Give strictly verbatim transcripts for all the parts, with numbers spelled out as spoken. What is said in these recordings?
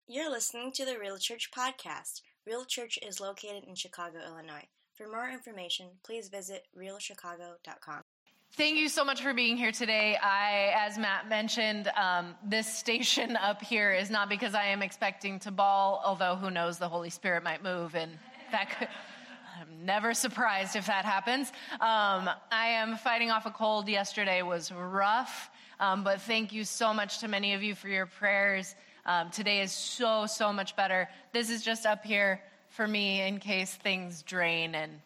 You're listening to the Real Church podcast. Real Church is located in Chicago, Illinois. For more information, please visit real chicago dot com. Thank you so much for being here today. I, as Matt mentioned, um, this station up here is not because I am expecting to bawl, although who knows, the Holy Spirit might move, and that could, I'm never surprised if that happens. Um, I am fighting off a cold. Yesterday was rough, um, but thank you so much to many of you for your prayers. Um, today is so, so much better. This is just up here for me in case things drain and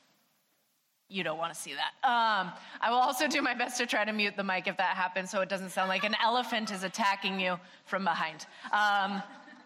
you don't want to see that. Um, I will also do my best to try to mute the mic if that happens so it doesn't sound like an elephant is attacking you from behind. Um,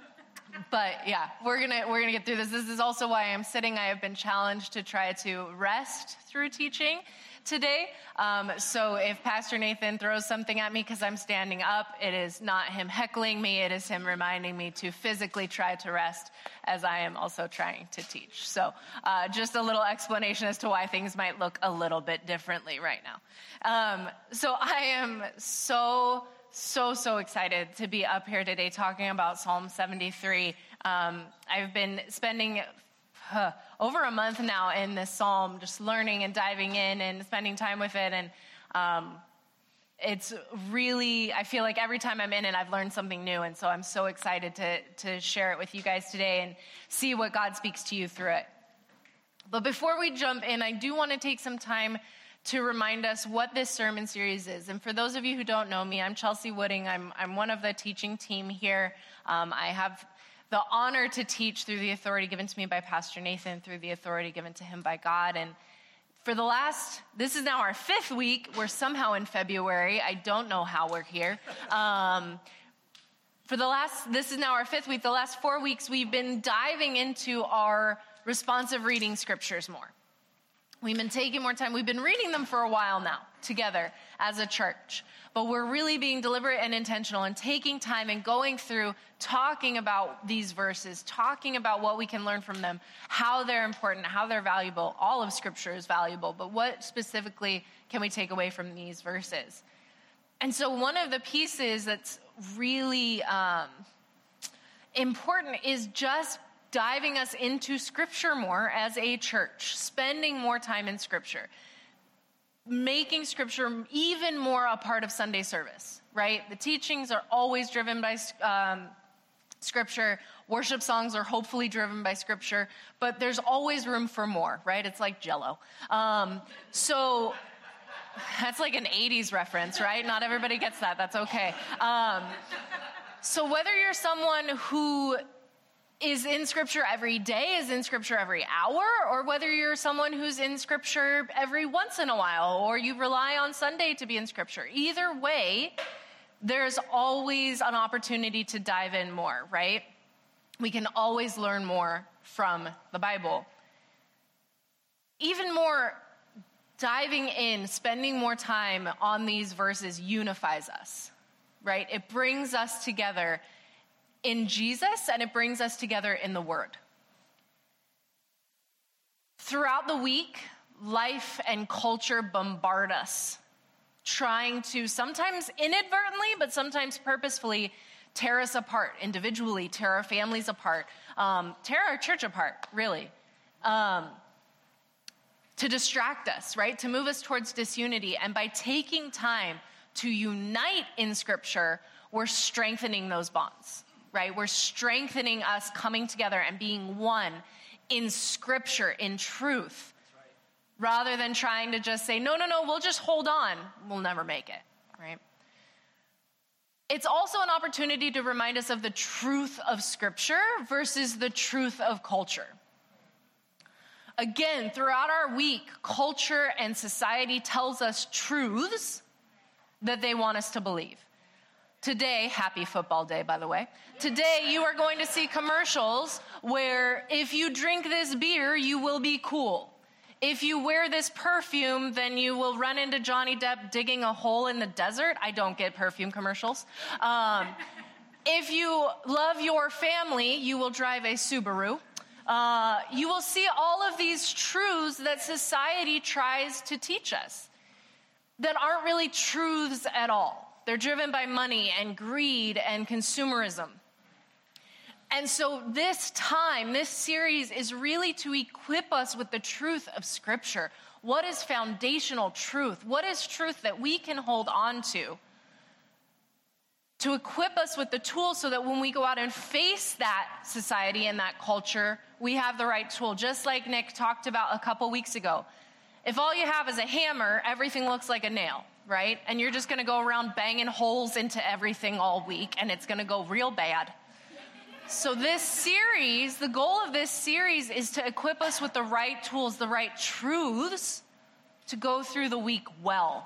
but yeah, we're gonna we're gonna get through this. This is also why I'm sitting. I have been challenged to try to rest through teaching today. Um, so if Pastor Nathan throws something at me because I'm standing up, it is not him heckling me. It is him reminding me to physically try to rest as I am also trying to teach. So uh, just a little explanation as to why things might look a little bit differently right now. Um, so I am so, so, so excited to be up here today talking about Psalm seventy-three. Um, I've been spending Uh, over a month now in this psalm, just learning and diving in and spending time with it. And um, it's really, I feel like every time I'm in it, I've learned something new. And so I'm so excited to, to share it with you guys today and see what God speaks to you through it. But before we jump in, I do want to take some time to remind us what this sermon series is. And for those of you who don't know me, I'm Chelsea Wooding. I'm, I'm one of the teaching team here. Um, I have the honor to teach through the authority given to me by Pastor Nathan, through the authority given to him by God. And for the last, this is now our fifth week. We're somehow in February. I don't know how we're here. Um, for the last, this is now our fifth week. The last four weeks, we've been diving into our responsive reading scriptures more. We've been taking more time. We've been reading them for a while now together as a church, but we're really being deliberate and intentional and taking time and going through talking about these verses, talking about what we can learn from them, how they're important, how they're valuable. All of Scripture is valuable, but what specifically can we take away from these verses? And so one of the pieces that's really um, important is just diving us into Scripture more as a church, spending more time in Scripture, making Scripture even more a part of Sunday service, right? The teachings are always driven by um, Scripture. Worship songs are hopefully driven by Scripture, but there's always room for more, right? It's like Jell-O. Um, so that's like an eighties reference, right? Not everybody gets that. That's okay. Um, so whether you're someone who is in Scripture every day, is in Scripture every hour, or whether you're someone who's in Scripture every once in a while, or you rely on Sunday to be in Scripture. Either way, there's always an opportunity to dive in more, right? We can always learn more from the Bible. Even more, diving in, spending more time on these verses unifies us, right? It brings us together in Jesus, and it brings us together in the Word. Throughout the week, life and culture bombard us, trying to sometimes inadvertently, but sometimes purposefully tear us apart individually, tear our families apart, um, tear our church apart, really, um, to distract us, right? To move us towards disunity. And by taking time to unite in Scripture, we're strengthening those bonds. Right? We're strengthening us coming together and being one in Scripture, in truth, right, rather than trying to just say, no, no, no, we'll just hold on. We'll never make it, right? It's also an opportunity to remind us of the truth of Scripture versus the truth of culture. Again, throughout our week, culture and society tells us truths that they want us to believe. Today, happy football day, by the way. Today, you are going to see commercials where if you drink this beer, you will be cool. If you wear this perfume, then you will run into Johnny Depp digging a hole in the desert. I don't get perfume commercials. Um, if you love your family, you will drive a Subaru. Uh, you will see all of these truths that society tries to teach us that aren't really truths at all. They're driven by money and greed and consumerism. And so this time, this series is really to equip us with the truth of Scripture. What is foundational truth? What is truth that we can hold on to? To equip us with the tools so that when we go out and face that society and that culture, we have the right tool. Just like Nick talked about a couple weeks ago. If all you have is a hammer, everything looks like a nail, right? And you're just going to go around banging holes into everything all week, and it's going to go real bad. So this series, the goal of this series is to equip us with the right tools, the right truths to go through the week well.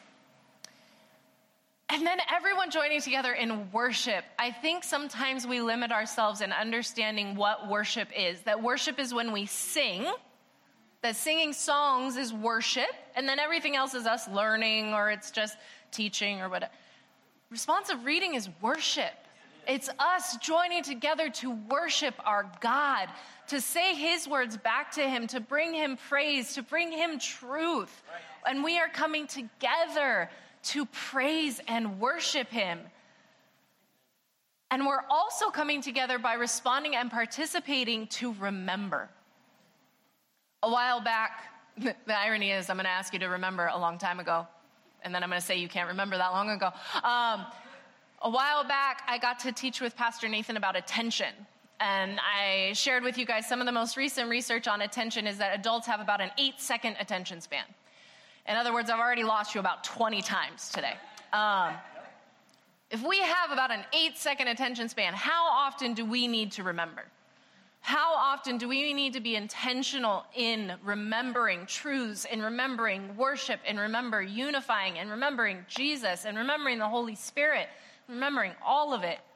And then everyone joining together in worship. I think sometimes we limit ourselves in understanding what worship is. That worship is when we sing, that singing songs is worship, and then everything else is us learning or it's just teaching or whatever. Responsive reading is worship. It's us joining together to worship our God, to say his words back to him, to bring him praise, to bring him truth. And we are coming together to praise and worship him. And we're also coming together by responding and participating to remember. A while back, the irony is I'm going to ask you to remember a long time ago, and then I'm going to say you can't remember that long ago. Um, A while back, I got to teach with Pastor Nathan about attention. And I shared with you guys some of the most recent research on attention is that adults have about an eight-second attention span. In other words, I've already lost you about twenty times today. Um, if we have about an eight-second attention span, how often do we need to remember? How often do we need to be intentional in remembering truths, in remembering worship, in remember unifying, and remembering Jesus, and remembering the Holy Spirit? Remembering all of it.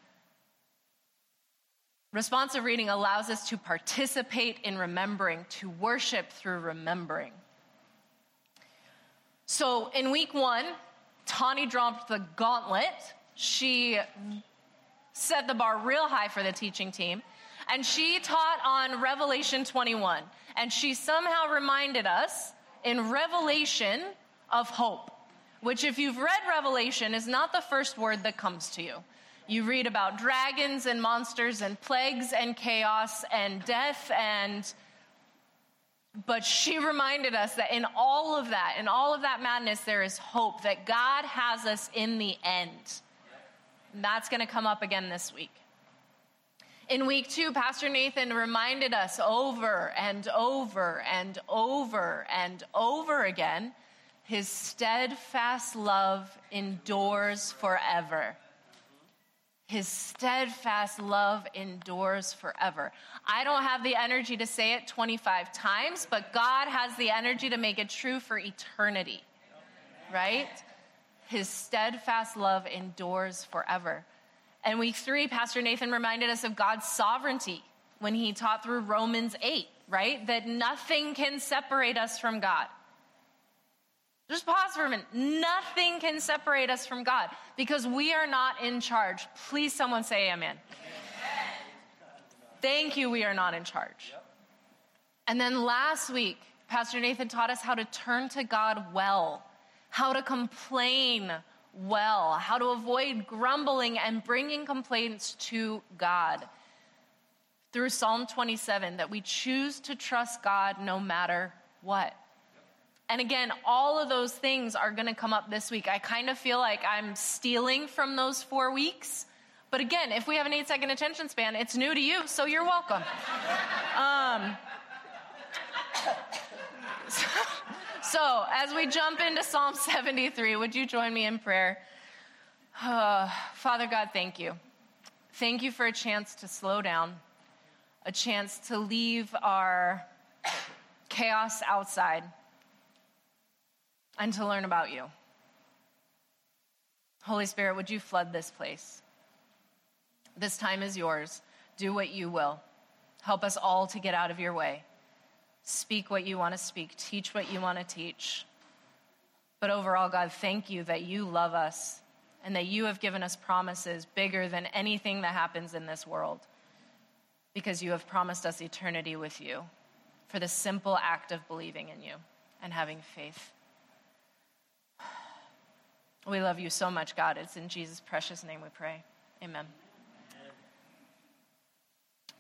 Responsive reading allows us to participate in remembering, to worship through remembering. So in week one, Tawny dropped the gauntlet. She set the bar real high for the teaching team. And she taught on Revelation twenty-one. And she somehow reminded us in Revelation of hope. Which if you've read Revelation is not the first word that comes to you. You read about dragons and monsters and plagues and chaos and death and, but she reminded us that in all of that, in all of that madness, there is hope, that God has us in the end. And that's going to come up again this week. In week two, Pastor Nathan reminded us over and over and over and over again, his steadfast love endures forever. His steadfast love endures forever. I don't have the energy to say it twenty-five times, but God has the energy to make it true for eternity, right? His steadfast love endures forever. And week three, Pastor Nathan reminded us of God's sovereignty when he taught through Romans eight, right? That nothing can separate us from God. Just pause for a minute. Nothing can separate us from God because we are not in charge. Please, someone say amen. Amen. Thank you, we are not in charge. Yep. And then last week, Pastor Nathan taught us how to turn to God well, how to complain well, how to avoid grumbling and bringing complaints to God. Through Psalm twenty-seven, that we choose to trust God no matter what. And again, all of those things are going to come up this week. I kind of feel like I'm stealing from those four weeks. But again, if we have an eight-second attention span, it's new to you, so you're welcome. Um, so, so as we jump into Psalm seventy-three, would you join me in prayer? Uh, Father God, thank you. Thank you for a chance to slow down, a chance to leave our chaos outside, and to learn about you. Holy Spirit, would you flood this place? This time is yours. Do what you will. Help us all to get out of your way. Speak what you want to speak. Teach what you want to teach. But overall, God, thank you that you love us and that you have given us promises bigger than anything that happens in this world, because you have promised us eternity with you for the simple act of believing in you and having faith. We love you so much, God. It's in Jesus' precious name we pray. Amen.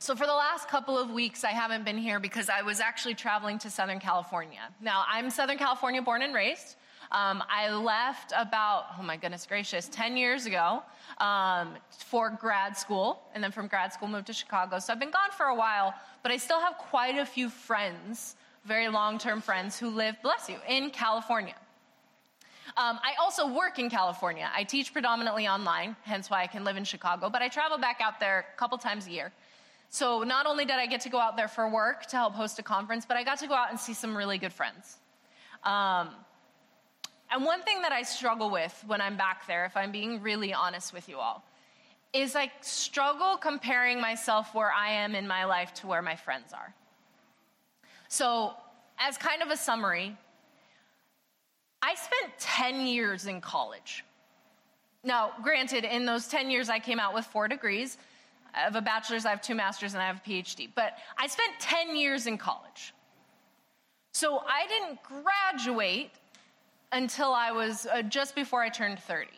So for the last couple of weeks, I haven't been here because I was actually traveling to Southern California. Now, I'm Southern California born and raised. Um, I left about, oh my goodness gracious, ten years ago um, for grad school, and then from grad school moved to Chicago. So I've been gone for a while, but I still have quite a few friends, very long-term friends who live, bless you, in California. Um, I also work in California. I teach predominantly online, hence why I can live in Chicago, but I travel back out there a couple times a year. So not only did I get to go out there for work to help host a conference, but I got to go out and see some really good friends. Um, And one thing that I struggle with when I'm back there, if I'm being really honest with you all, is I struggle comparing myself where I am in my life to where my friends are. So, as kind of a summary, I spent ten years in college. Now, granted, in those ten years, I came out with four degrees. I have a bachelor's, I have two master's, and I have a PhD. But I spent ten years in college. So I didn't graduate until I was uh, just before I turned thirty.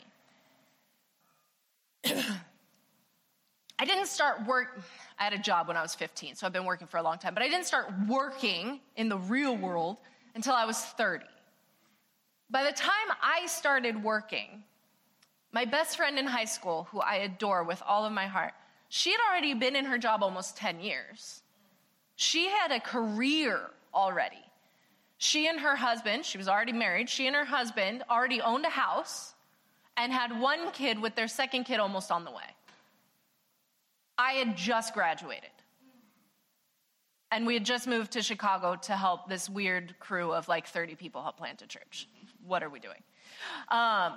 I didn't start work, I had a job when I was fifteen, so I've been working for a long time, but I didn't start working in the real world until I was thirty. By the time I started working, my best friend in high school, who I adore with all of my heart, she had already been in her job almost ten years. She had a career already. She and her husband, she was already married, she and her husband already owned a house and had one kid with their second kid almost on the way. I had just graduated. And we had just moved to Chicago to help this weird crew of like thirty people help plant a church. What are we doing? Um,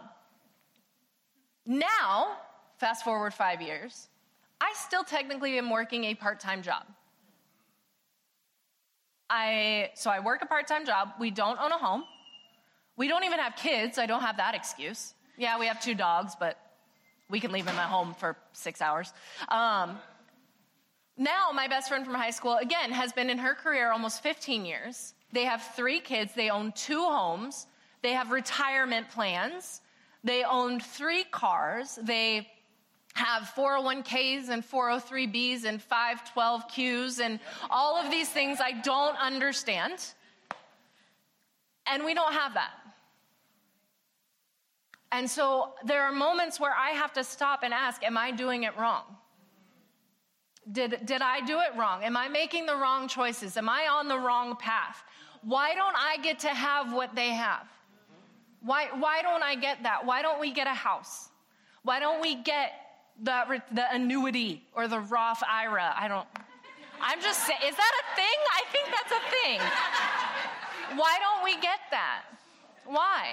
now, fast forward five years, I still technically am working a part-time job. I, so I work a part-time job. We don't own a home. We don't even have kids. I don't have that excuse. Yeah, we have two dogs, but we can leave them at home for six hours. Um, now, my best friend from high school, again, has been in her career almost fifteen years. They have three kids. They own two homes. They have retirement plans. They own three cars. They have four oh one k's and four oh three b's and five twelve q's and all of these things I don't understand. And we don't have that. And so there are moments where I have to stop and ask, am I doing it wrong? Did, did I do it wrong? Am I making the wrong choices? Am I on the wrong path? Why don't I get to have what they have? Why, why don't I get that? Why don't we get a house? Why don't we get the, the annuity or the Roth I R A? I don't, I'm just saying, is that a thing? I think that's a thing. Why don't we get that? Why?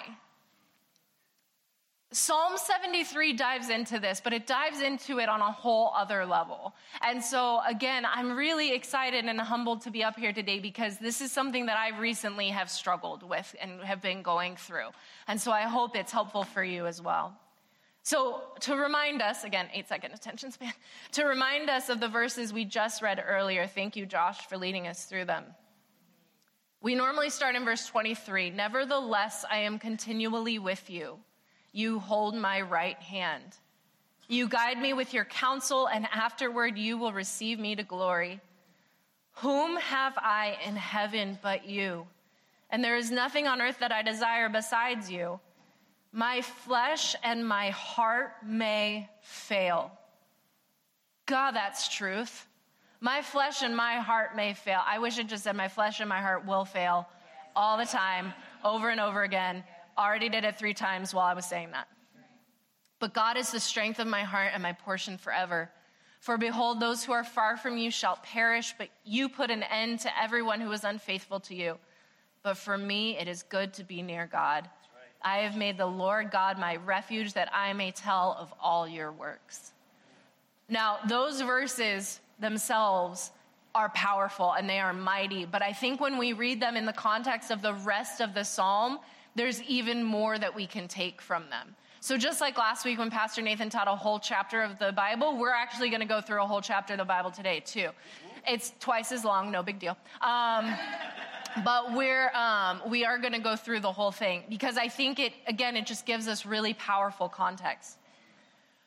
Psalm seventy-three dives into this, but it dives into it on a whole other level. And so, again, I'm really excited and humbled to be up here today because this is something that I recently have struggled with and have been going through. And so I hope it's helpful for you as well. So to remind us, again, eight second attention span, to remind us of the verses we just read earlier, thank you, Josh, for leading us through them. We normally start in verse twenty-three. Nevertheless, I am continually with you. You hold my right hand. You guide me with your counsel, and afterward you will receive me to glory. Whom have I in heaven but you? And there is nothing on earth that I desire besides you. My flesh and my heart may fail. God, that's truth. My flesh and my heart may fail. I wish it just said my flesh and my heart will fail all the time, over and over again. Already did it three times while I was saying that. But God is the strength of my heart and my portion forever. For behold, those who are far from you shall perish, but you put an end to everyone who is unfaithful to you. But for me, it is good to be near God. I have made the Lord God my refuge, that I may tell of all your works. Now, those verses themselves are powerful and they are mighty, but I think when we read them in the context of the rest of the psalm, there's even more that we can take from them. So just like last week when Pastor Nathan taught a whole chapter of the Bible, we're actually going to go through a whole chapter of the Bible today too. It's twice as long, no big deal. Um, but we're, um, we are going to go through the whole thing because I think it, again, it just gives us really powerful context.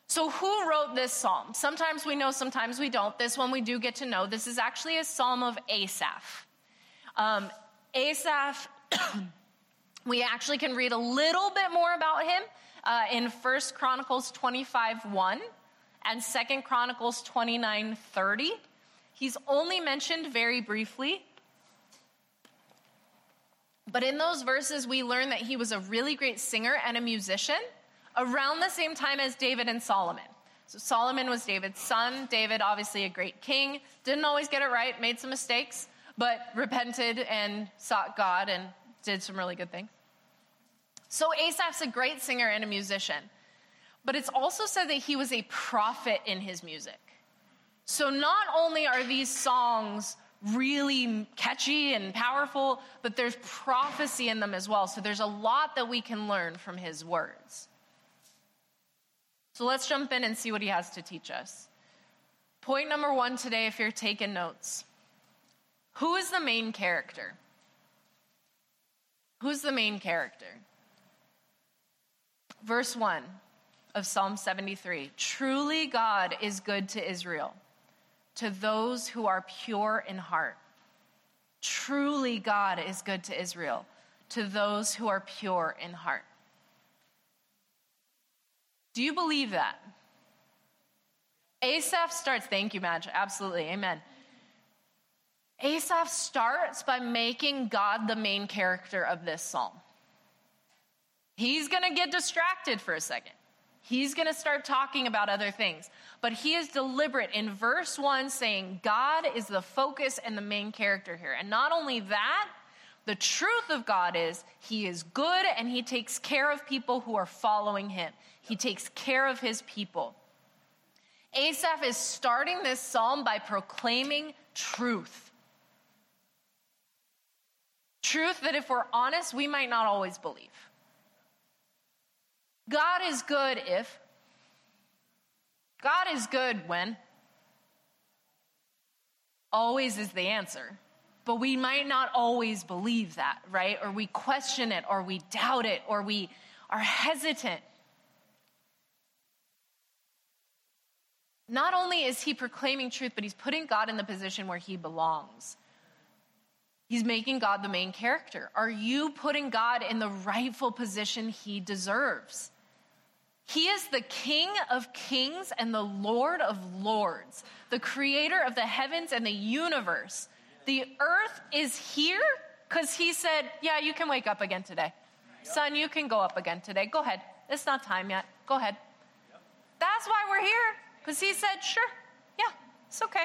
So who wrote this psalm? Sometimes we know, sometimes we don't. This one we do get to know. This is actually a psalm of Asaph. Um, Asaph, we actually can read a little bit more about him uh, in First Chronicles twenty-five one and Second Chronicles twenty-nine thirty. He's only mentioned very briefly. But in those verses, we learn that he was a really great singer and a musician around the same time as David and Solomon. So Solomon was David's son. David, obviously a great king. Didn't always get it right, made some mistakes, but repented and sought God and did some really good things. So Asaph's a great singer and a musician. But it's also said that he was a prophet in his music. So not only are these songs really catchy and powerful, but there's prophecy in them as well. So there's a lot that we can learn from his words. So let's jump in and see what he has to teach us. Point number one today, if you're taking notes. Who is the main character? Who's the main character? Verse one of Psalm seventy-three. Truly God is good to Israel, to those who are pure in heart. Truly God is good to Israel, to those who are pure in heart. Do you believe that? Asaph starts, thank you, Madge, absolutely, amen. Asaph starts by making God the main character of this psalm. He's going to get distracted for a second. He's going to start talking about other things. But he is deliberate in verse one saying God is the focus and the main character here. And not only that, the truth of God is he is good and he takes care of people who are following him. He takes care of his people. Asaph is starting this psalm by proclaiming truth. Truth that, if we're honest, we might not always believe. God is good if. God is good when. Always is the answer. But we might not always believe that, right? Or we question it, or we doubt it, or we are hesitant. Not only is he proclaiming truth, but he's putting God in the position where he belongs. He's making God the main character. Are you putting God in the rightful position he deserves? He is the King of kings and the Lord of lords, the creator of the heavens and the universe. The earth is here because he said, yeah, you can wake up again today. Yep. Son, you can go up again today. Go ahead. It's not time yet. Go ahead. Yep. That's why we're here, because he said, sure, yeah, it's okay.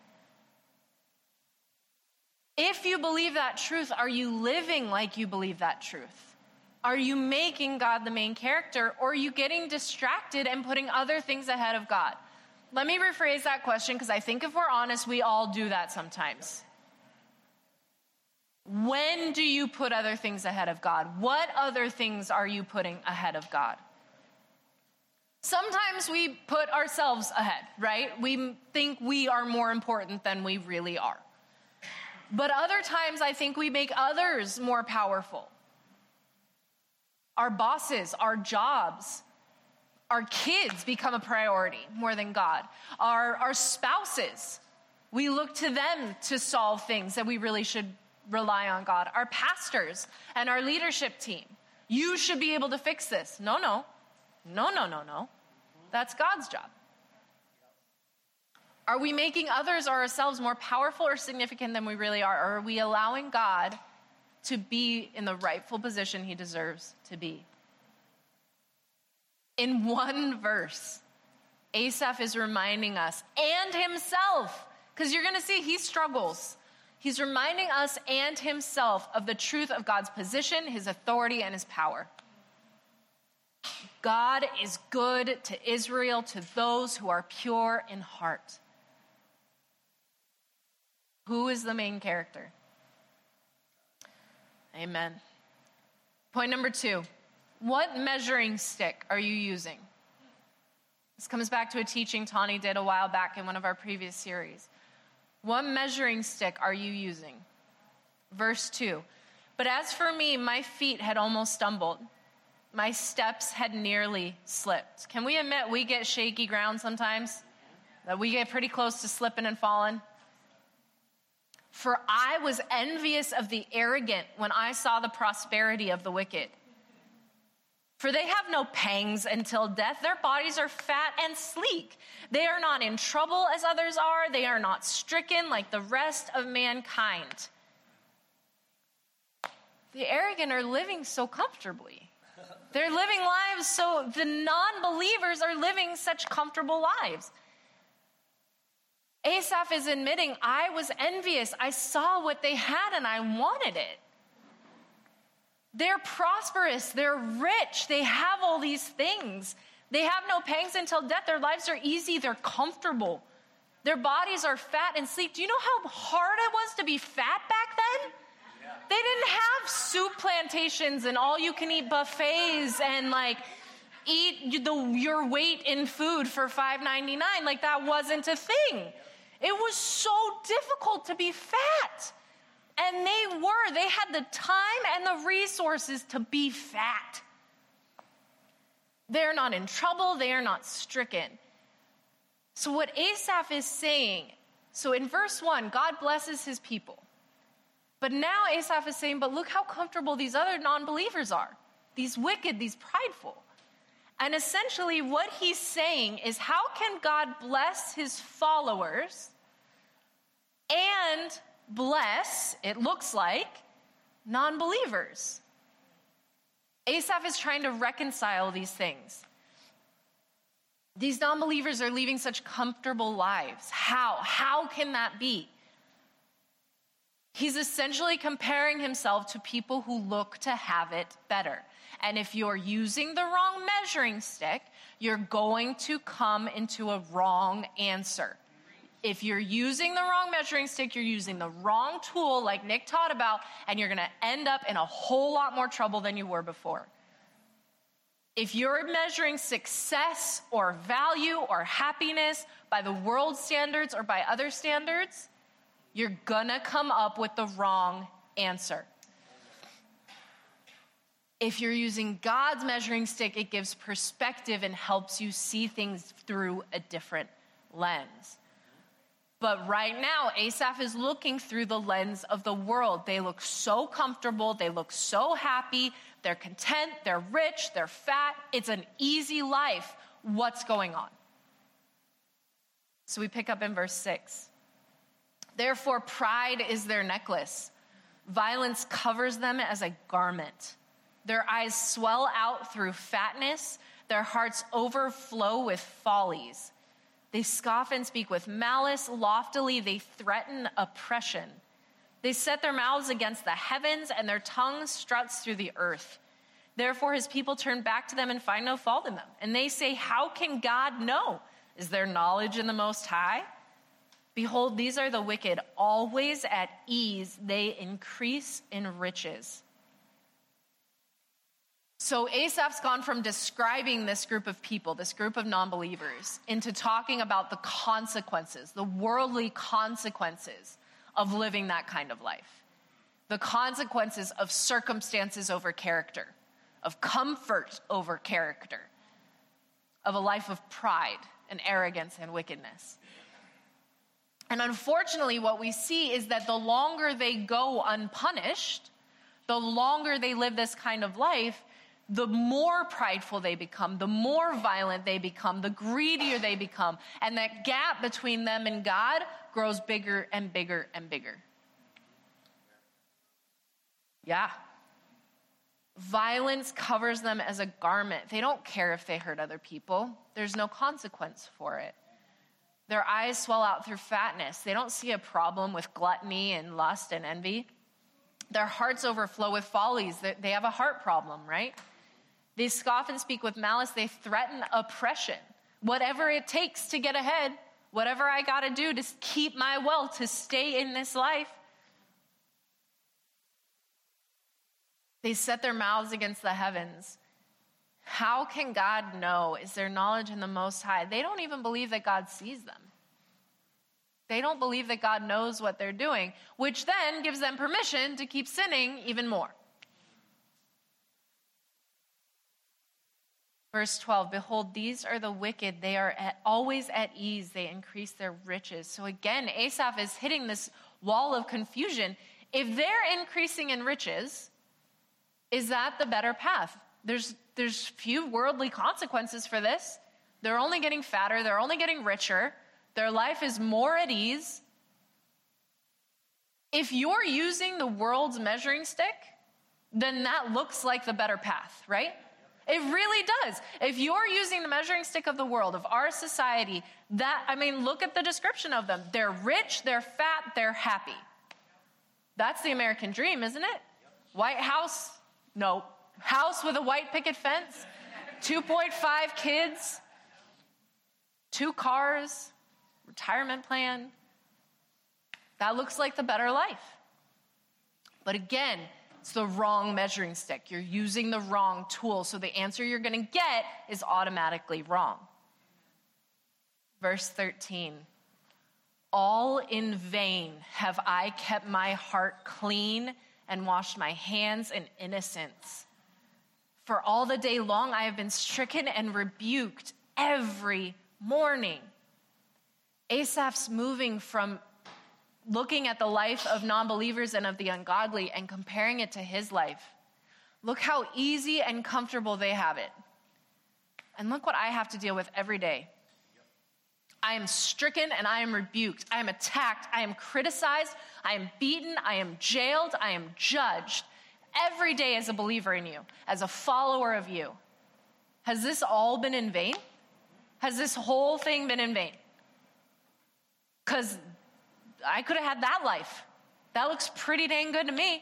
If you believe that truth, are you living like you believe that truth? Are you making God the main character, or are you getting distracted and putting other things ahead of God? Let me rephrase that question, because I think if we're honest, we all do that sometimes. When do you put other things ahead of God? What other things are you putting ahead of God? Sometimes we put ourselves ahead, right? We think we are more important than we really are. But other times I think we make others more powerful. Our bosses, our jobs, our kids become a priority more than God. Our, our spouses, we look to them to solve things that we really should rely on God. Our pastors and our leadership team. You should be able to fix this. No, no. No, no, no, no. That's God's job. Are we making others or ourselves more powerful or significant than we really are? Or are we allowing God to be in the rightful position he deserves to be? In one verse, Asaph is reminding us and himself, because you're going to see he struggles. He's reminding us and himself of the truth of God's position, his authority, and his power. God is good to Israel, to those who are pure in heart. Who is the main character? Amen. Point number two. What measuring stick are you using? This comes back to a teaching Tani did a while back in one of our previous series. What measuring stick are you using? Verse two. But as for me, my feet had almost stumbled. My steps had nearly slipped. Can we admit we get shaky ground sometimes? That we get pretty close to slipping and falling? For I was envious of the arrogant when I saw the prosperity of the wicked. For they have no pangs until death. Their bodies are fat and sleek. They are not in trouble as others are. They are not stricken like the rest of mankind. The arrogant are living so comfortably. They're living lives so the non-believers are living such comfortable lives. Asaph is admitting, I was envious. I saw what they had and I wanted it. They're prosperous. They're rich. They have all these things. They have no pangs until death. Their lives are easy. They're comfortable. Their bodies are fat and sleek. Do you know how hard it was to be fat back then? They didn't have soup plantations and all-you-can-eat buffets and, like, eat the, your weight in food for five ninety-nine. Like, that wasn't a thing. It was so difficult to be fat. And they were. They had the time and the resources to be fat. They're not in trouble. They are not stricken. So what Asaph is saying, so in verse one, God blesses his people. But now Asaph is saying, but look how comfortable these other non-believers are. These wicked, these prideful. And essentially what he's saying is, how can God bless his followers and bless, it looks like, non-believers? Asaph is trying to reconcile these things. These non-believers are living such comfortable lives. How? How can that be? He's essentially comparing himself to people who look to have it better. And if you're using the wrong measuring stick, you're going to come into a wrong answer. If you're using the wrong measuring stick, you're using the wrong tool, like Nick taught about, and you're going to end up in a whole lot more trouble than you were before. If you're measuring success or value or happiness by the world standards or by other standards, you're gonna come up with the wrong answer. If you're using God's measuring stick, it gives perspective and helps you see things through a different lens. But right now, Asaph is looking through the lens of the world. They look so comfortable. They look so happy. They're content. They're rich. They're fat. It's an easy life. What's going on? So we pick up in verse six. Therefore, pride is their necklace. Violence covers them as a garment. Their eyes swell out through fatness. Their hearts overflow with follies. They scoff and speak with malice. Loftily, they threaten oppression. They set their mouths against the heavens, and their tongue struts through the earth. Therefore, his people turn back to them and find no fault in them. And they say, how can God know? Is there knowledge in the Most High? Behold, these are the wicked, always at ease. They increase in riches. So Asaph's gone from describing this group of people, this group of non-believers, into talking about the consequences, the worldly consequences of living that kind of life. The consequences of circumstances over character, of comfort over character, of a life of pride and arrogance and wickedness. And unfortunately, what we see is that the longer they go unpunished, the longer they live this kind of life, the more prideful they become, the more violent they become, the greedier they become. And that gap between them and God grows bigger and bigger and bigger. Yeah. Violence covers them as a garment. They don't care if they hurt other people. There's no consequence for it. Their eyes swell out through fatness. They don't see a problem with gluttony and lust and envy. Their hearts overflow with follies. They have a heart problem, right? They scoff and speak with malice. They threaten oppression. Whatever it takes to get ahead, whatever I got to do to keep my wealth, to stay in this life. They set their mouths against the heavens. How can God know? Is there knowledge in the Most High? They don't even believe that God sees them. They don't believe that God knows what they're doing, which then gives them permission to keep sinning even more. Verse twelve, behold, these are the wicked. They are at, always at ease. They increase their riches. So again, Asaph is hitting this wall of confusion. If they're increasing in riches, is that the better path? There's, there's few worldly consequences for this. They're only getting fatter. They're only getting richer. Their life is more at ease. If you're using the world's measuring stick, then that looks like the better path, right? It really does. If you're using the measuring stick of the world, of our society, that, I mean, look at the description of them. They're rich, they're fat, they're happy. That's the American dream, isn't it? White house, no. House with a white picket fence, two point five kids, two cars, retirement plan. That looks like the better life. But again, it's the wrong measuring stick. You're using the wrong tool. So the answer you're going to get is automatically wrong. Verse thirteen. All in vain have I kept my heart clean and washed my hands in innocence. For all the day long I have been stricken and rebuked every morning. Asaph's moving from looking at the life of non-believers and of the ungodly and comparing it to his life. Look how easy and comfortable they have it. And look what I have to deal with every day. I am stricken and I am rebuked. I am attacked. I am criticized. I am beaten. I am jailed. I am judged every day as a believer in you, as a follower of you. Has this all been in vain? Has this whole thing been in vain? Because I could have had that life. That looks pretty dang good to me.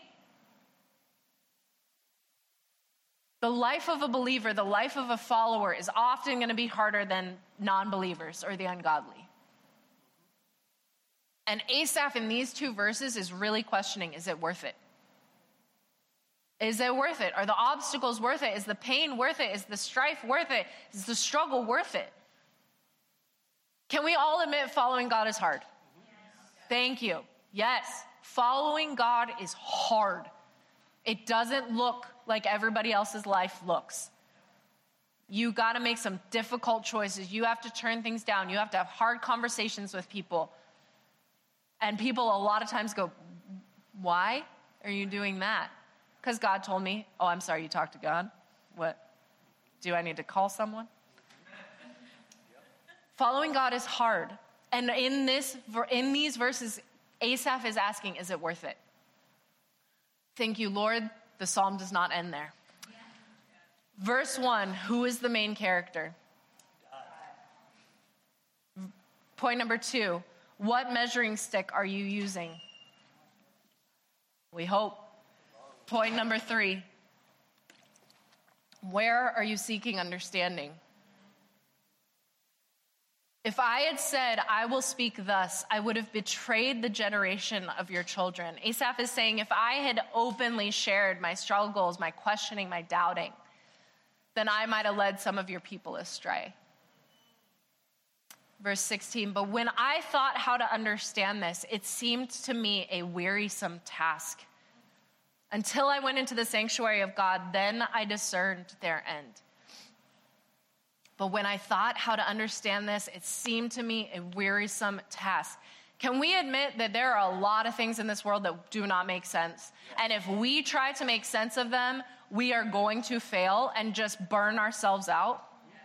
The life of a believer, the life of a follower is often going to be harder than non-believers or the ungodly. And Asaph in these two verses is really questioning, is it worth it? Is it worth it? Are the obstacles worth it? Is the pain worth it? Is the strife worth it? Is the struggle worth it? Can we all admit following God is hard? Thank you. Yes, following God is hard. It doesn't look like everybody else's life looks. You got to make some difficult choices. You have to turn things down. You have to have hard conversations with people. And people a lot of times go, why are you doing that? Because God told me. Oh, I'm sorry, you talked to God? What? Do I need to call someone? Following God is hard. And in this, in these verses, Asaph is asking, is it worth it? Thank you, Lord. The psalm does not end there. Verse one, who is the main character? Point number two, what measuring stick are you using? We hope. Point number three, where are you seeking understanding? If I had said, I will speak thus, I would have betrayed the generation of your children. Asaph is saying, if I had openly shared my struggles, my questioning, my doubting, then I might have led some of your people astray. Verse sixteen, but when I thought how to understand this, it seemed to me a wearisome task. Until I went into the sanctuary of God, then I discerned their end. But when I thought how to understand this, it seemed to me a wearisome task. Can we admit that there are a lot of things in this world that do not make sense? And if we try to make sense of them, we are going to fail and just burn ourselves out.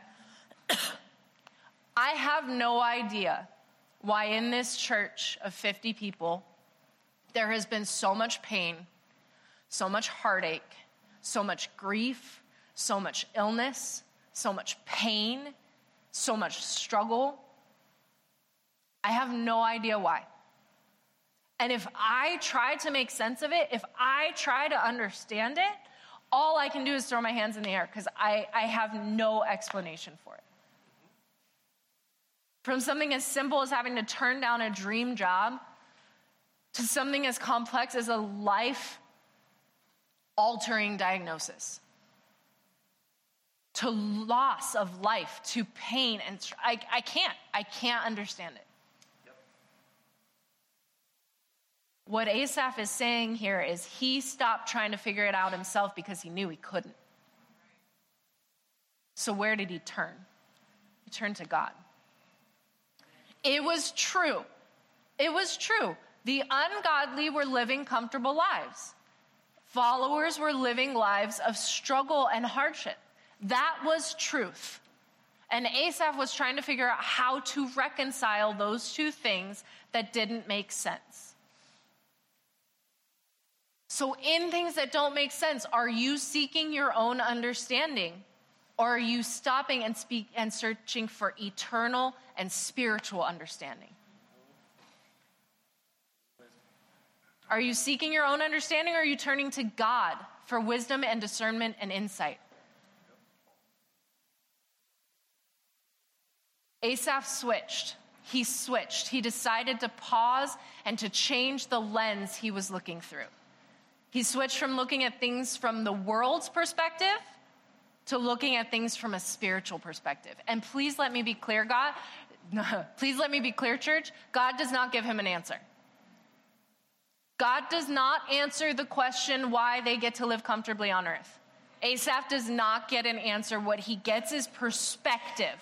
I have no idea why in this church of fifty people, there has been so much pain, so much heartache, so much grief, so much illness, so much pain, so much struggle. I have no idea why. And if I try to make sense of it, if I try to understand it, all I can do is throw my hands in the air because I, I have no explanation for it. From something as simple as having to turn down a dream job to something as complex as a life-altering diagnosis. To loss of life, to pain, and I, I can't, I can't understand it. Yep. What Asaph is saying here is he stopped trying to figure it out himself because he knew he couldn't. So where did he turn? He turned to God. It was true. It was true. The ungodly were living comfortable lives. Followers were living lives of struggle and hardship. That was truth. And Asaph was trying to figure out how to reconcile those two things that didn't make sense. So in things that don't make sense, are you seeking your own understanding? Or are you stopping and speak and searching for eternal and spiritual understanding? Are you seeking your own understanding, or are you turning to God for wisdom and discernment and insight? Asaph switched. He switched. He decided to pause and to change the lens he was looking through. He switched from looking at things from the world's perspective to looking at things from a spiritual perspective. And please let me be clear, God. Please let me be clear, church. God does not give him an answer. God does not answer the question why they get to live comfortably on earth. Asaph does not get an answer. What he gets is perspective.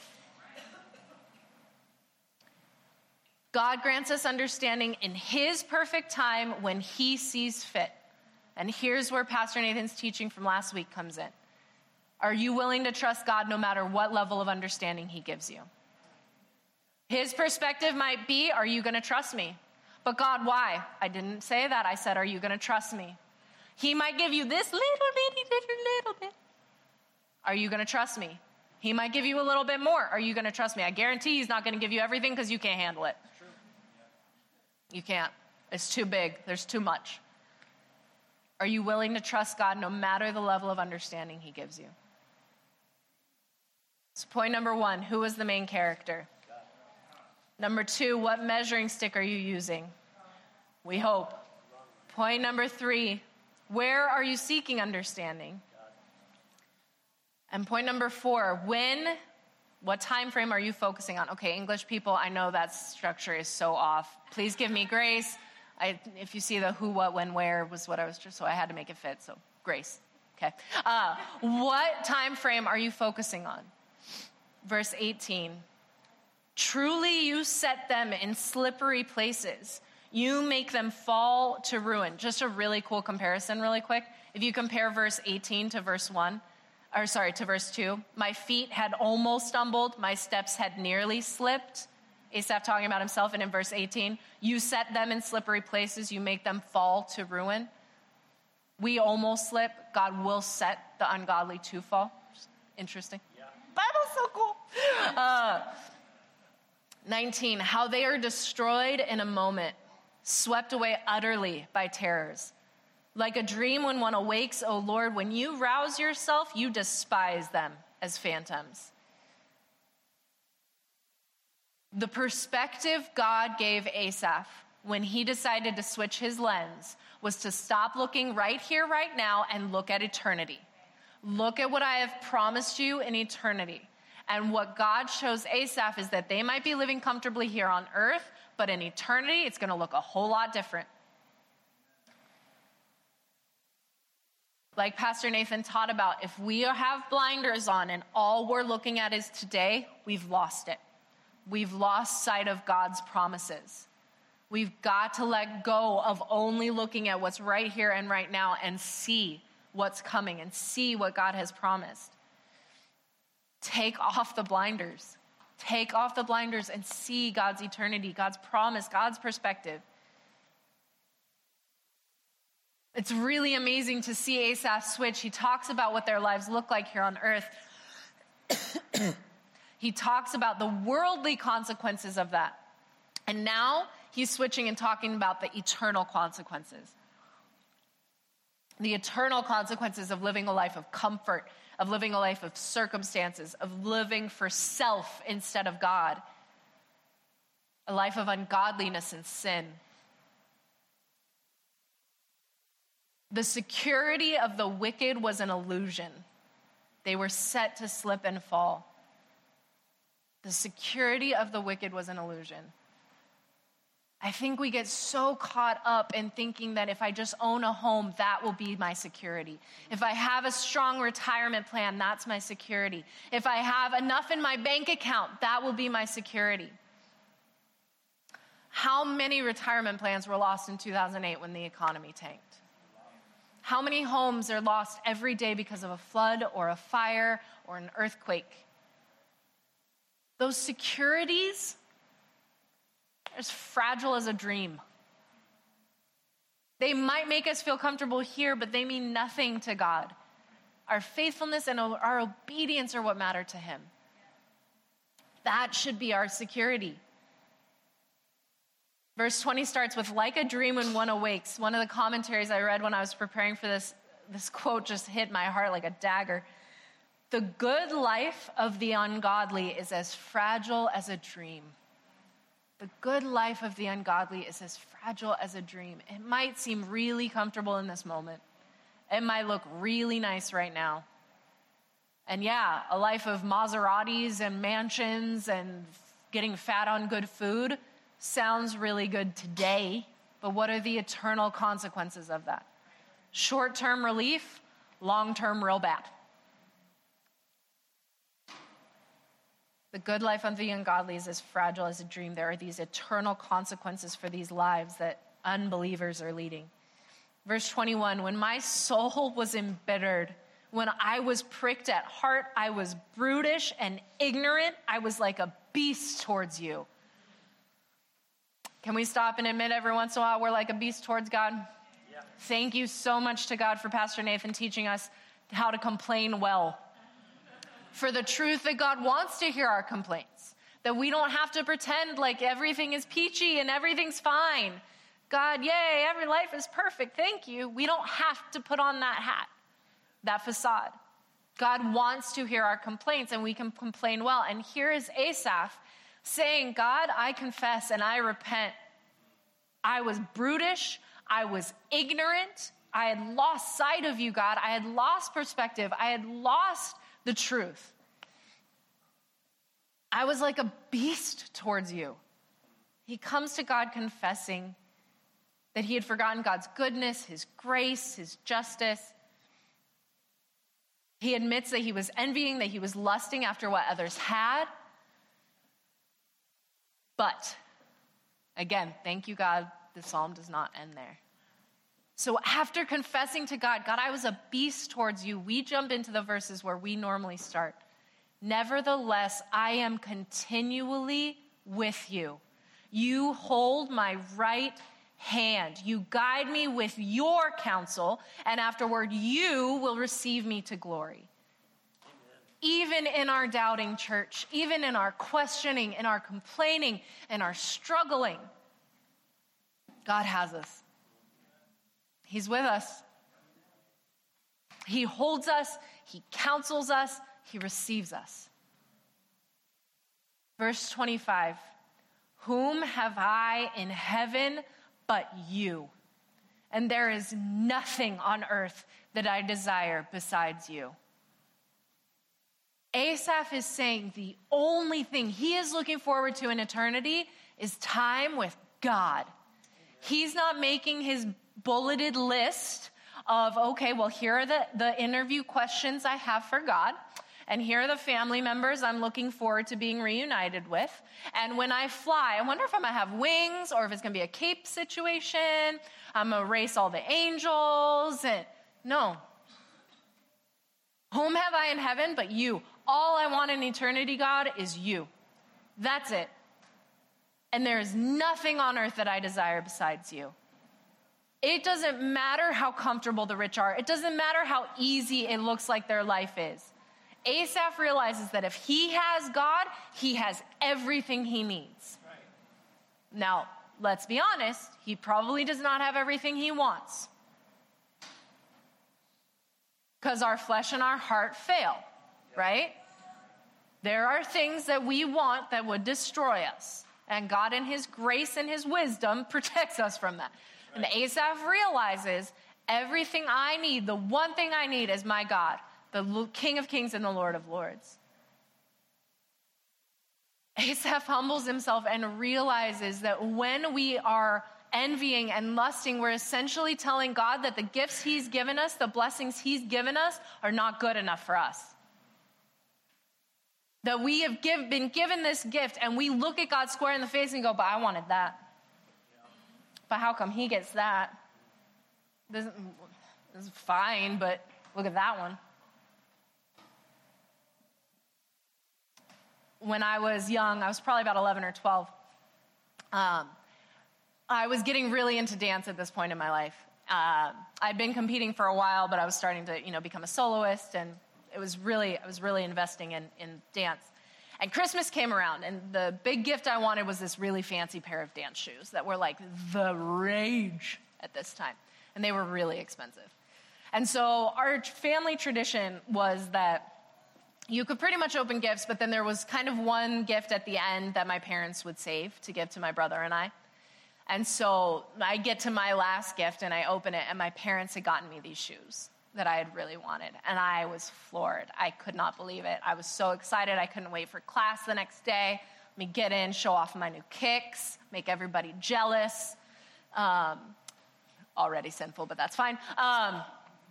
God grants us understanding in his perfect time when he sees fit. And here's where Pastor Nathan's teaching from last week comes in. Are you willing to trust God no matter what level of understanding he gives you? His perspective might be, are you going to trust me? But God, why? I didn't say that. I said, are you going to trust me? He might give you this little bitty, little, little bit. Are you going to trust me? He might give you a little bit more. Are you going to trust me? I guarantee he's not going to give you everything because you can't handle it. You can't. It's too big. There's too much. Are you willing to trust God no matter the level of understanding he gives you? So point number one, who is the main character? Number two, what measuring stick are you using? We hope. Point number three, where are you seeking understanding? And point number four, when, what time frame are you focusing on? Okay, English people, I know that structure is so off. Please give me grace. I, if you see the who, what, when, where was what I was just, so I had to make it fit, so grace. Okay. Uh, what time frame are you focusing on? Verse eighteen. Truly you set them in slippery places. You make them fall to ruin. Just a really cool comparison really quick. If you compare verse eighteen to verse one, or sorry, to verse two, my feet had almost stumbled, my steps had nearly slipped. Asaph talking about himself, and in verse eighteen, you set them in slippery places, you make them fall to ruin. We almost slip, God will set the ungodly to fall. Interesting. Yeah. Bible's so cool. Uh, nineteen, how they are destroyed in a moment, swept away utterly by terrors. Like a dream when one awakes, O Lord, when you rouse yourself, you despise them as phantoms. The perspective God gave Asaph when he decided to switch his lens was to stop looking right here, right now, and look at eternity. Look at what I have promised you in eternity. And what God shows Asaph is that they might be living comfortably here on earth, but in eternity, it's going to look a whole lot different. Like Pastor Nathan taught about, if we have blinders on and all we're looking at is today, we've lost it. We've lost sight of God's promises. We've got to let go of only looking at what's right here and right now and see what's coming and see what God has promised. Take off the blinders. Take off the blinders and see God's eternity, God's promise, God's perspective. It's really amazing to see Asaph switch. He talks about what their lives look like here on earth. He talks about the worldly consequences of that. And now he's switching and talking about the eternal consequences. The eternal consequences of living a life of comfort, of living a life of circumstances, of living for self instead of God. A life of ungodliness and sin. The security of the wicked was an illusion. They were set to slip and fall. The security of the wicked was an illusion. I think we get so caught up in thinking that if I just own a home, that will be my security. If I have a strong retirement plan, that's my security. If I have enough in my bank account, that will be my security. How many retirement plans were lost in two thousand eight when the economy tanked? How many homes are lost every day because of a flood or a fire or an earthquake? Those securities are as fragile as a dream. They might make us feel comfortable here, but they mean nothing to God. Our faithfulness and our obedience are what matter to him. That should be our security. Verse twenty starts with, like a dream when one awakes. One of the commentaries I read when I was preparing for this, this quote just hit my heart like a dagger. The good life of the ungodly is as fragile as a dream. The good life of the ungodly is as fragile as a dream. It might seem really comfortable in this moment. It might look really nice right now. And yeah, a life of Maseratis and mansions and getting fat on good food sounds really good today, but what are the eternal consequences of that? Short-term relief, long-term real bad. The good life of the ungodly is as fragile as a dream. There are these eternal consequences for these lives that unbelievers are leading. Verse twenty-one, when my soul was embittered, when I was pricked at heart, I was brutish and ignorant. I was like a beast towards you. Can we stop and admit every once in a while we're like a beast towards God? Yeah. Thank you so much to God for Pastor Nathan teaching us how to complain well. For the truth that God wants to hear our complaints. That we don't have to pretend like everything is peachy and everything's fine. God, yay, every life is perfect, thank you. We don't have to put on that hat, that facade. God wants to hear our complaints and we can complain well. And here is Asaph saying, God, I confess and I repent. I was brutish. I was ignorant. I had lost sight of you, God. I had lost perspective. I had lost the truth. I was like a beast towards you. He comes to God confessing that he had forgotten God's goodness, his grace, his justice. He admits that he was envying, that he was lusting after what others had. But, again, thank you, God, the psalm does not end there. So after confessing to God, God, I was a beast towards you, we jump into the verses where we normally start. Nevertheless, I am continually with you. You hold my right hand. You guide me with your counsel, and afterward you will receive me to glory. Even in our doubting, church, even in our questioning, in our complaining, in our struggling, God has us. He's with us. He holds us. He counsels us. He receives us. Verse twenty-five, whom have I in heaven but you? And there is nothing on earth that I desire besides you. Asaph is saying the only thing he is looking forward to in eternity is time with God. He's not making his bulleted list of, okay, well, here are the, the interview questions I have for God. And here are the family members I'm looking forward to being reunited with. And when I fly, I wonder if I'm going to have wings or if it's going to be a cape situation. I'm going to race all the angels. And no. Whom have I in heaven but you? All I want in eternity, God, is you. That's it. And there is nothing on earth that I desire besides you. It doesn't matter how comfortable the rich are. It doesn't matter how easy it looks like their life is. Asaph realizes that if he has God, he has everything he needs. Right. Now, let's be honest, he probably does not have everything he wants. Because our flesh and our heart fail, right? There are things that we want that would destroy us. And God in his grace and his wisdom protects us from that. And Asaph realizes everything I need, the one thing I need is my God, the King of Kings and the Lord of Lords. Asaph humbles himself and realizes that when we are envying and lusting, we're essentially telling God that the gifts he's given us, the blessings he's given us, are not good enough for us. That we have give, been given this gift, and we look at God square in the face and go, but I wanted that. But how come he gets that? This, this is fine, but look at that one. When I was young, I was probably about eleven or twelve. Um, I was getting really into dance at this point in my life. Uh, I'd been competing for a while, but I was starting to, you know, become a soloist, and it was really, I was really investing in, in dance. And Christmas came around, and the big gift I wanted was this really fancy pair of dance shoes that were like the rage at this time, and they were really expensive. And so our family tradition was that you could pretty much open gifts, but then there was kind of one gift at the end that my parents would save to give to my brother and I. And so I get to my last gift and I open it, and my parents had gotten me these shoes that I had really wanted. And I was floored. I could not believe it. I was so excited. I couldn't wait for class the next day. Let me get in, show off my new kicks, make everybody jealous. Um, already sinful, but that's fine. Um,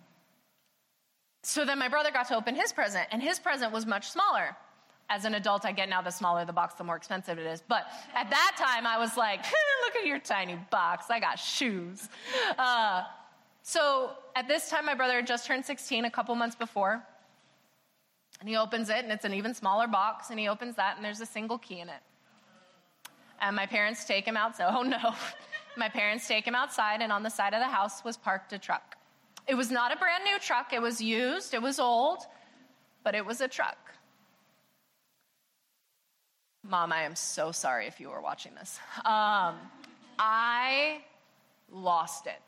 So then my brother got to open his present, and his present was much smaller. As an adult, I get now the smaller the box, the more expensive it is. But at that time, I was like, look at your tiny box. I got shoes. Uh, so at this time, my brother had just turned sixteen a couple months before. And he opens it, and it's an even smaller box. And he opens that, and there's a single key in it. And my parents take him out. So, oh, no. My parents take him outside, and on the side of the house was parked a truck. It was not a brand new truck. It was used. It was old, but it was a truck. Mom, I am so sorry if you were watching this. Um, I lost it.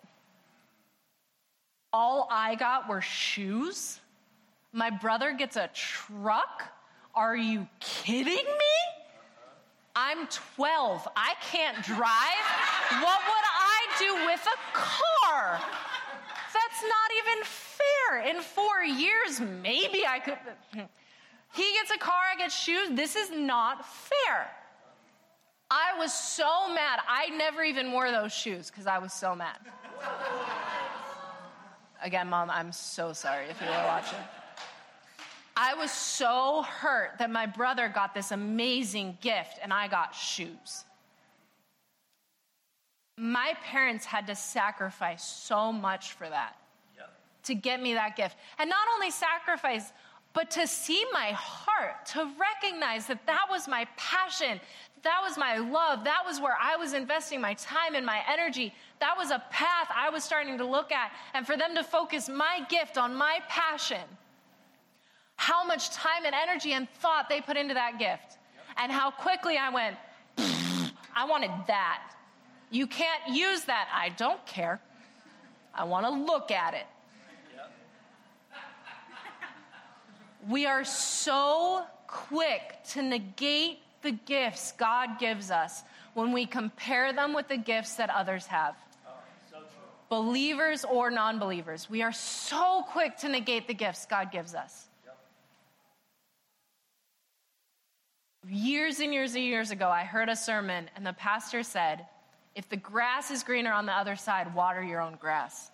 All I got were shoes. My brother gets a truck. Are you kidding me? I'm twelve. I can't drive. What would I do with a car? That's not even fair. In four years, maybe I could. He gets a car, I get shoes. This is not fair. I was so mad. I never even wore those shoes because I was so mad. Again, Mom, I'm so sorry if you were watching. I was so hurt that my brother got this amazing gift and I got shoes. My parents had to sacrifice so much for that, yep. to get me that gift. And not only sacrifice, but to see my heart, to recognize that that was my passion, that was my love, that was where I was investing my time and my energy. That was a path I was starting to look at. And for them to focus my gift on my passion, how much time and energy and thought they put into that gift. Yep. And how quickly I went, I wanted that. You can't use that. I don't care. I want to look at it. Yep. We are so quick to negate the gifts God gives us when we compare them with the gifts that others have. Oh, so true. Believers or non-believers, we are so quick to negate the gifts God gives us. Yep. Years and years and years ago, I heard a sermon, and the pastor said, if the grass is greener on the other side, water your own grass.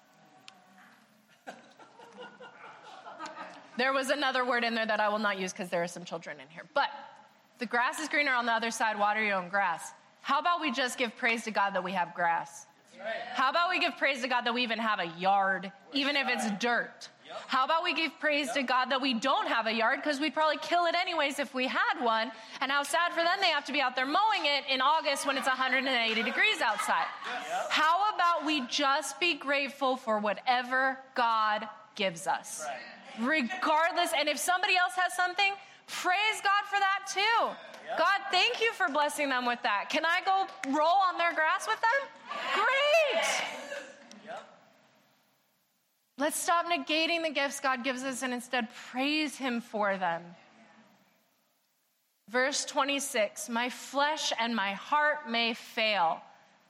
There was another word in there that I will not use because there are some children in here. But the grass is greener on the other side, water your own grass. How about we just give praise to God that we have grass? Right. How about we give praise to God that we even have a yard, even if it's dirt? Yep. How about we give praise yep. to God that we don't have a yard because we'd probably kill it anyways if we had one. And how sad for them they have to be out there mowing it in August when it's one hundred eighty degrees outside. Yep. How about we just be grateful for whatever God gives us? Right. Regardless, and if somebody else has something, praise God for that too. Yep. God, thank you for blessing them with that. Can I go roll on their grass with them? Great. Let's stop negating the gifts God gives us and instead praise him for them. Verse twenty-six, my flesh and my heart may fail.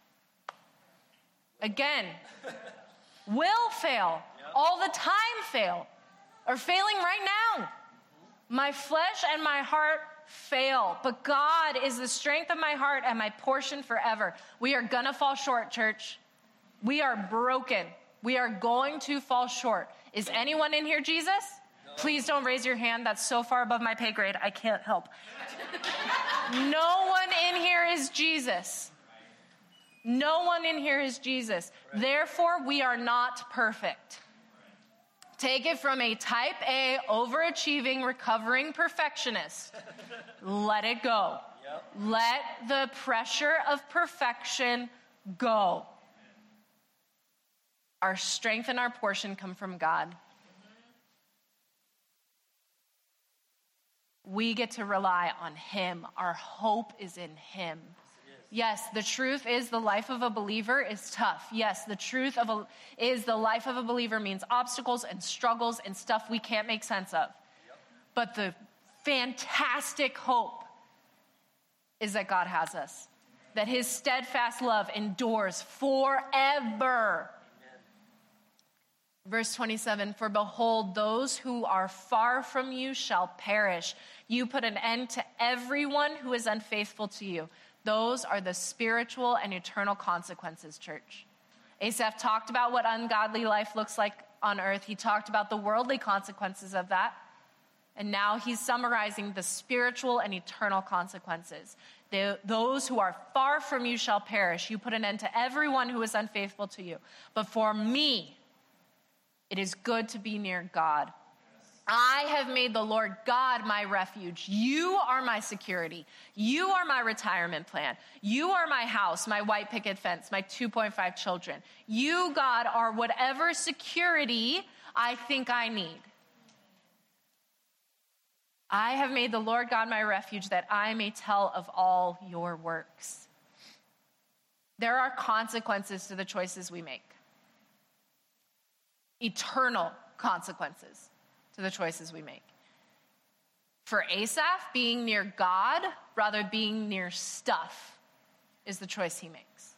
Again, will fail, yep. all the time fail, or failing right now. My flesh and my heart fail, but God is the strength of my heart and my portion forever. We are gonna fall short, church. We are broken. We are going to fall short. Is anyone in here Jesus? No. Please don't raise your hand. That's so far above my pay grade. I can't help. No one in here is Jesus. No one in here is Jesus. Therefore, we are not perfect. Take it from a type A, overachieving, recovering perfectionist. Let it go. Yep. Let the pressure of perfection go. Our strength and our portion come from God. We get to rely on him. Our hope is in him. Yes, the truth is the life of a believer is tough. Yes, the truth of a, is the life of a believer means obstacles and struggles and stuff we can't make sense of. Yep. But the fantastic hope is that God has us, that his steadfast love endures forever. Amen. Verse twenty-seven, for behold, those who are far from you shall perish. You put an end to everyone who is unfaithful to you. Those are the spiritual and eternal consequences, church. Asaph talked about what ungodly life looks like on earth. He talked about the worldly consequences of that. And now he's summarizing the spiritual and eternal consequences. They, those who are far from you shall perish. You put an end to everyone who is unfaithful to you. But for me, it is good to be near God. I have made the Lord God my refuge. You are my security. You are my retirement plan. You are my house, my white picket fence, my two point five children. You, God, are whatever security I think I need. I have made the Lord God my refuge that I may tell of all your works. There are consequences to the choices we make. Eternal consequences to the choices we make. For Asaph, being near God rather being near stuff is the choice he makes.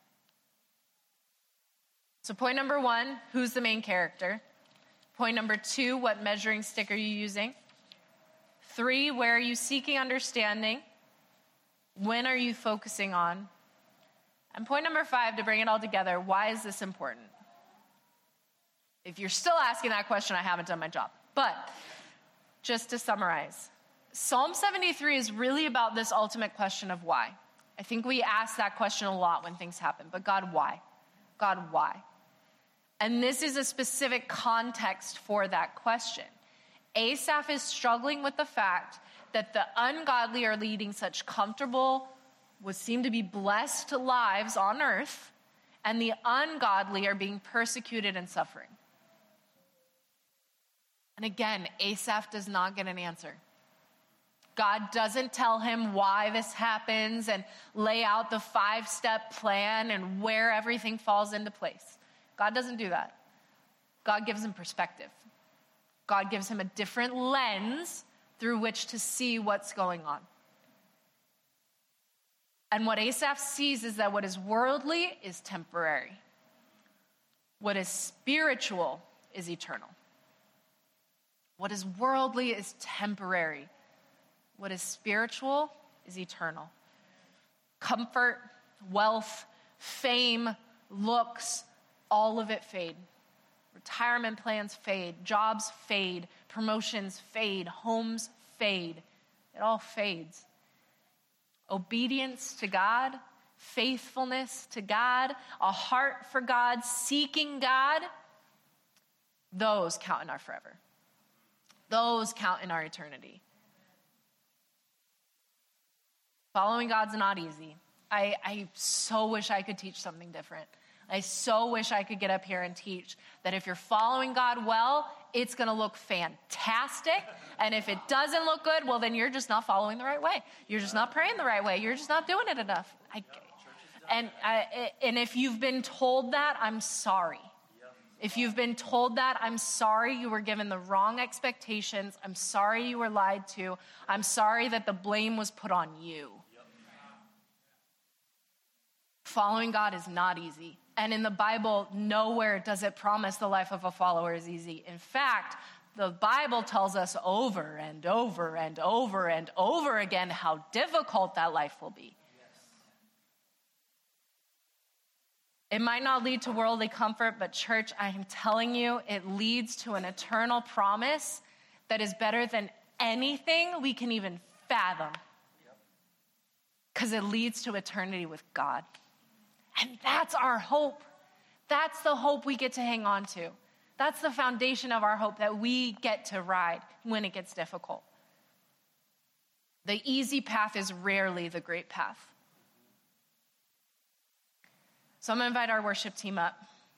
So point number one, who's the main character? Point number two, what measuring stick are you using? Three, where are you seeking understanding? When are you focusing on? And point number five, to bring it all together, why is this important? If you're still asking that question, I haven't done my job. But just to summarize, Psalm seventy-three is really about this ultimate question of why. I think we ask that question a lot when things happen. But God, why? God, why? And this is a specific context for that question. Asaph is struggling with the fact that the ungodly are leading such comfortable, what seem to be blessed lives on earth, and the ungodly are being persecuted and suffering. And again, Asaph does not get an answer. God doesn't tell him why this happens and lay out the five-step plan and where everything falls into place. God doesn't do that. God gives him perspective. God gives him a different lens through which to see what's going on. And what Asaph sees is that what is worldly is temporary. What is spiritual is eternal. What is worldly is temporary. What is spiritual is eternal. Comfort, wealth, fame, looks, all of it fade. Retirement plans fade. Jobs fade. Promotions fade. Homes fade. It all fades. Obedience to God, faithfulness to God, a heart for God, seeking God, those count in our forever. Those count in our eternity. Following God's not easy. I, I so wish I could teach something different. I so wish I could get up here and teach that if you're following God well, it's going to look fantastic. And if it doesn't look good, well, then you're just not following the right way. You're just not praying the right way. You're just not doing it enough. I, and, I, and if you've been told that, I'm sorry. If you've been told that, I'm sorry you were given the wrong expectations. I'm sorry you were lied to. I'm sorry that the blame was put on you. Following God is not easy. And in the Bible, nowhere does it promise the life of a follower is easy. In fact, The Bible tells us over and over and over and over again how difficult that life will be. It might not lead to worldly comfort, but church, I am telling you, it leads to an eternal promise that is better than anything we can even fathom. Because it leads to eternity with God. And that's our hope. That's the hope we get to hang on to. That's the foundation of our hope that we get to ride when it gets difficult. The easy path is rarely the great path. So I'm going to invite our worship team up.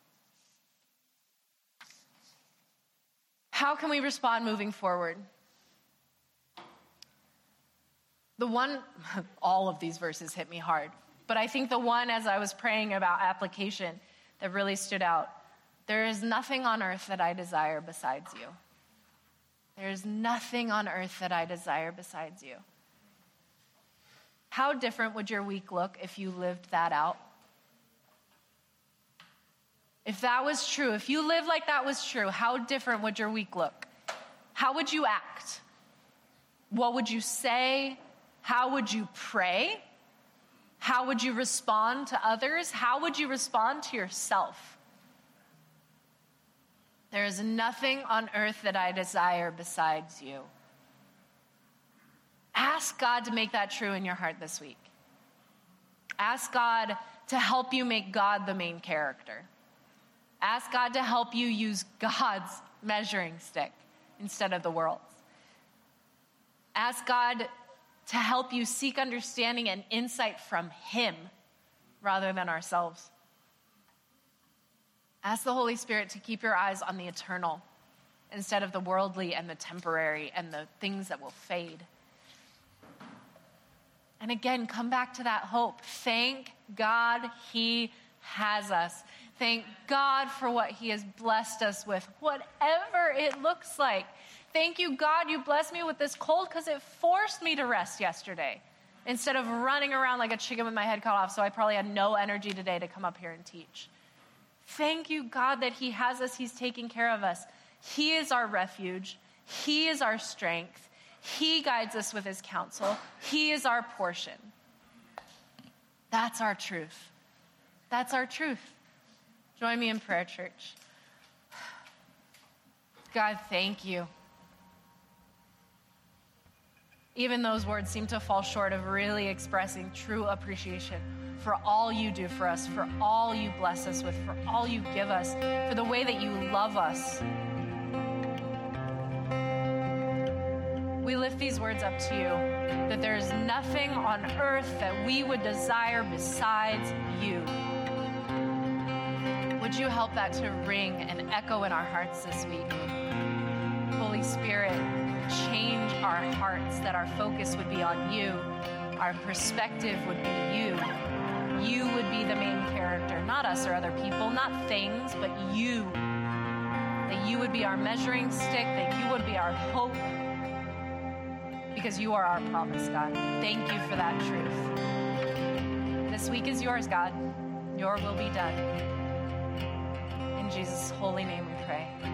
How can we respond moving forward? The one, all of these verses hit me hard, but I think the one as I was praying about application that really stood out, there is nothing on earth that I desire besides you. There is nothing on earth that I desire besides you. How different would your week look if you lived that out? If that was true, if you lived like that was true, how different would your week look? How would you act? What would you say? How would you pray? How would you respond to others? How would you respond to yourself? There is nothing on earth that I desire besides you. Ask God to make that true in your heart this week. Ask God to help you make God the main character. Ask God to help you use God's measuring stick instead of the world's. Ask God to help you seek understanding and insight from him rather than ourselves. Ask the Holy Spirit to keep your eyes on the eternal instead of the worldly and the temporary and the things that will fade. And again, come back to that hope. Thank God he has us. Thank God for what he has blessed us with, whatever it looks like. Thank you, God, you blessed me with this cold because it forced me to rest yesterday instead of running around like a chicken with my head cut off, so I probably had no energy today to come up here and teach. Thank you, God, that he has us. He's taking care of us. He is our refuge. He is our strength. He guides us with his counsel. He is our portion. That's our truth. That's our truth. Join me in prayer, church. God, thank you. Even those words seem to fall short of really expressing true appreciation for all you do for us, for all you bless us with, for all you give us, for the way that you love us. We lift these words up to you, that there is nothing on earth that we would desire besides you. Would you help that to ring and echo in our hearts this week? Holy Spirit, change our hearts, that our focus would be on you, our perspective would be you. You would be the main character, not us or other people, not things, but you. That you would be our measuring stick, that you would be our hope, because you are our promise, God. Thank you for that truth. This week is yours, God. Your will be done. In Jesus' holy name we pray.